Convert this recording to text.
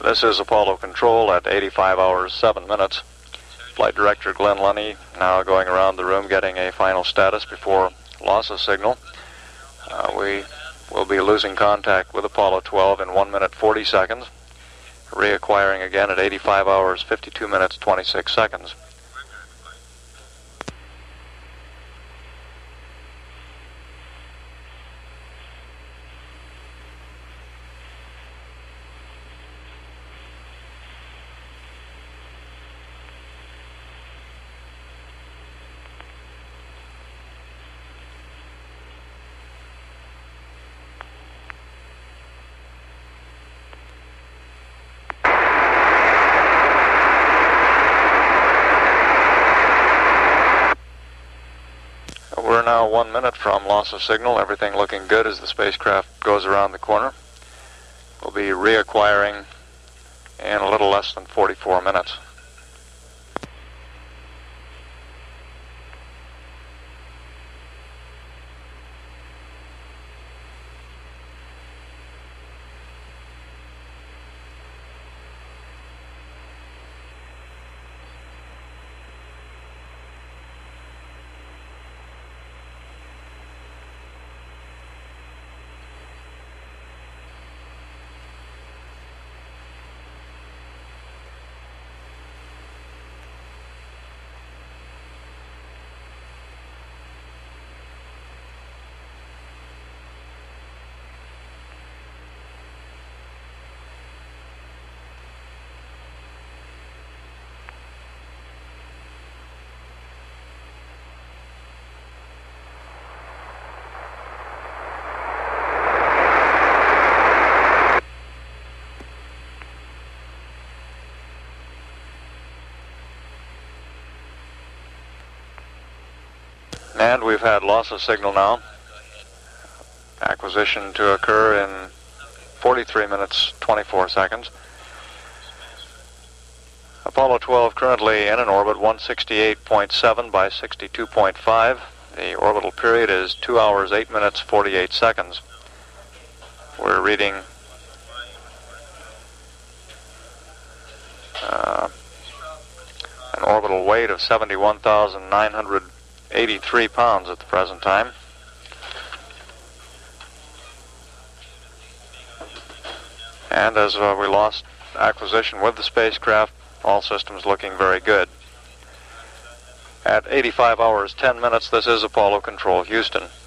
This is Apollo Control at 85 hours 7 minutes. Flight Director Glenn Lunny now going around the room getting a final status before loss of signal. We will be losing contact with Apollo 12 in 1 minute 40 seconds, reacquiring again at 85 hours 52 minutes 26 seconds. We're now 1 minute from loss of signal. Everything looking good as the spacecraft goes around the corner. We'll be reacquiring in a little less than 44 minutes. And we've had loss of signal now. Acquisition to occur in 43 minutes 24 seconds. Apollo 12 currently in an orbit 168.7 by 62.5. The orbital period is 2 hours 8 minutes 48 seconds. We're reading an orbital weight of 71,983 pounds at the present time. And as we lost acquisition with the spacecraft, all systems looking very good. At 85 hours 10 minutes, this is Apollo Control, Houston.